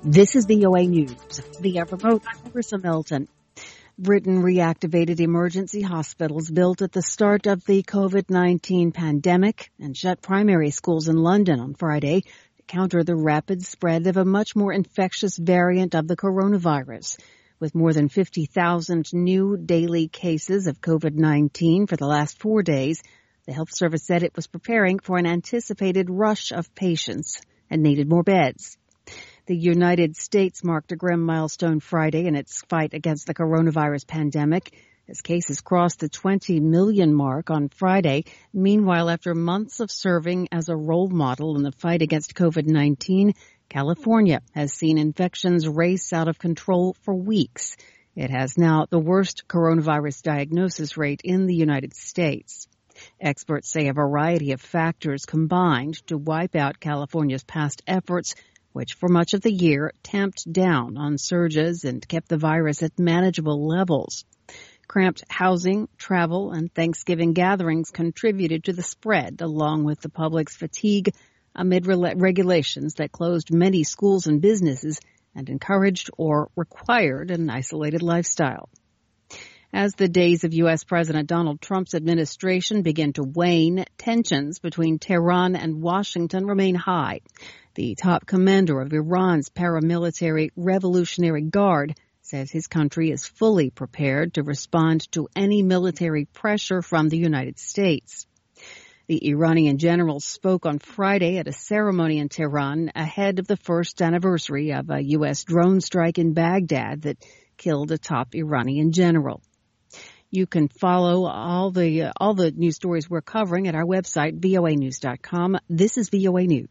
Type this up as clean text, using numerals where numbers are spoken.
This is VOA News via remote. I'm Marissa Milton. Britain reactivated emergency hospitals built at the start of the COVID-19 pandemic and shut primary schools in London on Friday to counter the rapid spread of a much more infectious variant of the coronavirus. With more than 50,000 new daily cases of COVID-19 for the last 4 days, the health service said it was preparing for an anticipated rush of patients and needed more beds. The United States marked a grim milestone Friday in its fight against the coronavirus pandemic as cases crossed the 20 million mark on Friday. Meanwhile, after months of serving as a role model in the fight against COVID-19, California has seen infections race out of control for weeks. It has now the worst coronavirus diagnosis rate in the United States. Experts say a variety of factors combined to wipe out California's past efforts, which for much of the year tamped down on surges and kept the virus at manageable levels. Cramped housing, travel, and Thanksgiving gatherings contributed to the spread, along with the public's fatigue amid regulations that closed many schools and businesses and encouraged or required an isolated lifestyle. As the days of U.S. President Donald Trump's administration begin to wane, tensions between Tehran and Washington remain high. The top commander of Iran's paramilitary Revolutionary Guard says his country is fully prepared to respond to any military pressure from the United States. The Iranian general spoke on Friday at a ceremony in Tehran ahead of the first anniversary of a U.S. drone strike in Baghdad that killed a top Iranian general. You can follow all the news stories we're covering at our website, voanews.com. This is VOA News.